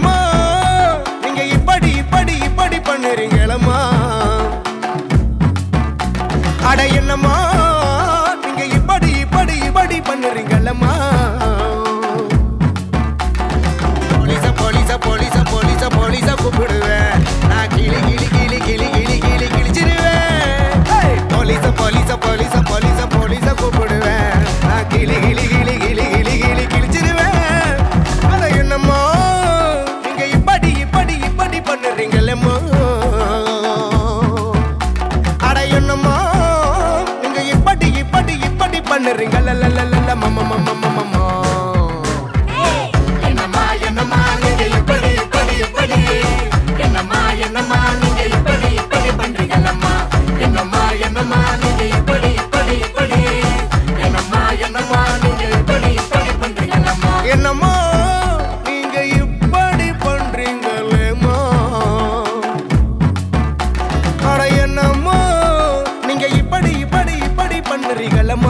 என்னம்மா நீங்க இப்படி இப்படி இப்படி பண்ணுறீங்களம்மா அட என்னம்மா நீங்க இப்படி இப்படி இப்படி பண்ணுறீங்களம்மா போலீஸ போலீஸ போலீஸ போலீஸ போலீஸ கூப்பிடுவேன் நான் கிளி கிளி கிளி கிளி கிளி கிளி கிழிச்சிருவேன் போலீஸ போலீஸ போலீஸ போலீஸ போலீஸ கூப்பிடுவேன் நான் கிளி கிளி கிளி கிளி கிளி கிளி கிழிச்சிருவேன் அட என்னம்மா நீங்க இப்படி இப்படி இப்படி பண்ணுறீங்களம்மா அட என்னம்மா நீங்க இப்படி இப்படி இப்படி பண்ணுறீங்க லலலலல மம மம மம என்னம்மா என்னம்மா நீங்க இப்படி இப்படி இப்படி என்னம்மா என்னம்மா நீங்க இப்படி இப்படி பண்றீங்களம்மா என்னம்மா என்னம்மா நீங்க இப்படி இப்படி இப்படி என்னம்மா என்னம்மா நீங்க இப்படி இப்படி பண்றீங்களம்மா என்னம்மா நீங்க இப்படி பண்றீங்களேம்மா அட என்னம்மா நீங்க இப்படி இப்படி இப்படி பண்றீங்களம்மா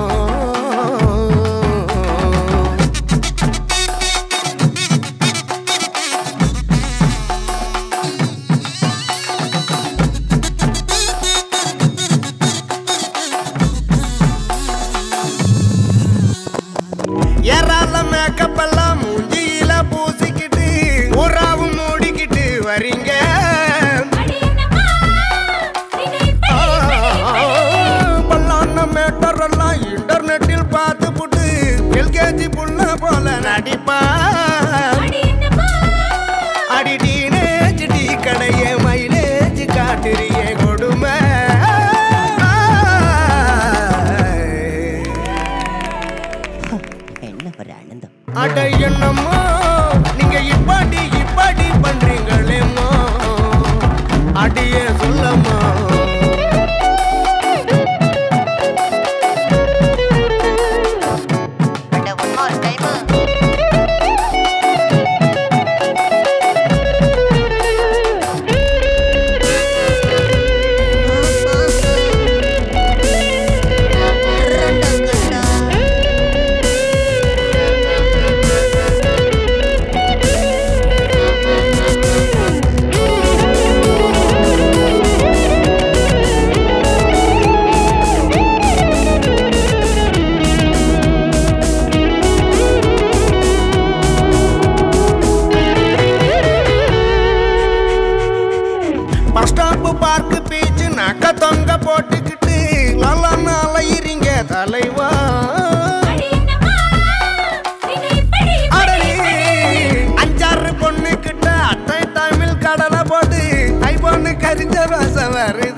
ஏறால மேக்கப் எல்லாம் மூஞ்சியில பூசிக்கிட்டு ஊராவும் மூடிக்கிட்டு வரீங்க பல்லான மேட்டர் எல்லாம் இன்டர்நெட்டில் பார்த்து புட்டு எல்கேஜி புள்ள போல நடிப்பா அடி டீனேஜ் டீ கடைய மைலேஜ் காட்டுறிய கொடுமை அட என்னம்மா நீங்க இப்படி இப்படி பண்றீங்களேம்மா அடியே சொல்லம்மா பார்க்கு பீச்சு நக்க தொங்க போட்டுக்கிட்டு நல்லா அலையிறீங்க தலைவா அஞ்சாறு பொண்ணு கிட்ட அட்டை டைமில் கடலை போட்டு ஐ பொண்ணு கரிஞ்ச வாசம் வருது